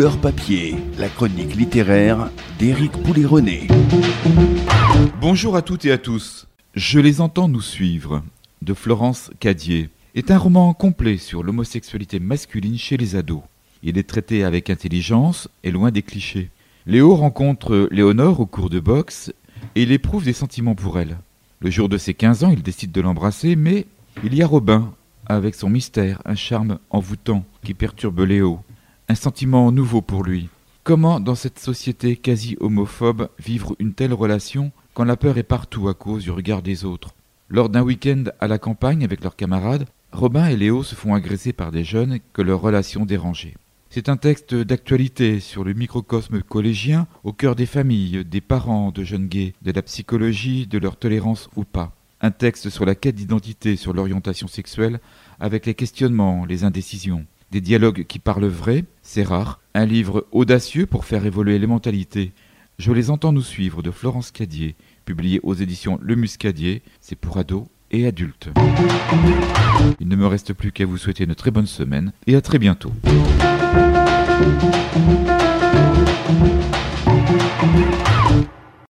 Couleur papier, la chronique littéraire d'Éric Poulet-René. Bonjour à toutes et à tous. Je les entends nous suivre, de Florence Cadier, est un roman complet sur l'homosexualité masculine chez les ados. Il est traité avec intelligence et loin des clichés. Léo rencontre Léonore au cours de boxe et il éprouve des sentiments pour elle. Le jour de ses 15 ans, il décide de l'embrasser, mais il y a Robin, avec son mystère, un charme envoûtant qui perturbe Léo. Un sentiment nouveau pour lui. Comment, dans cette société quasi homophobe, vivre une telle relation quand la peur est partout à cause du regard des autres? Lors d'un week-end à la campagne avec leurs camarades, Robin et Léo se font agresser par des jeunes que leur relation dérangeait. C'est un texte d'actualité sur le microcosme collégien au cœur des familles, des parents de jeunes gays, de la psychologie, de leur tolérance ou pas. Un texte sur la quête d'identité, sur l'orientation sexuelle, avec les questionnements, les indécisions. Des dialogues qui parlent vrai, c'est rare. Un livre audacieux pour faire évoluer les mentalités. Je les entends nous suivre de Florence Cadier, publié aux éditions Le Muscadier. C'est pour ados et adultes. Il ne me reste plus qu'à vous souhaiter une très bonne semaine et à très bientôt.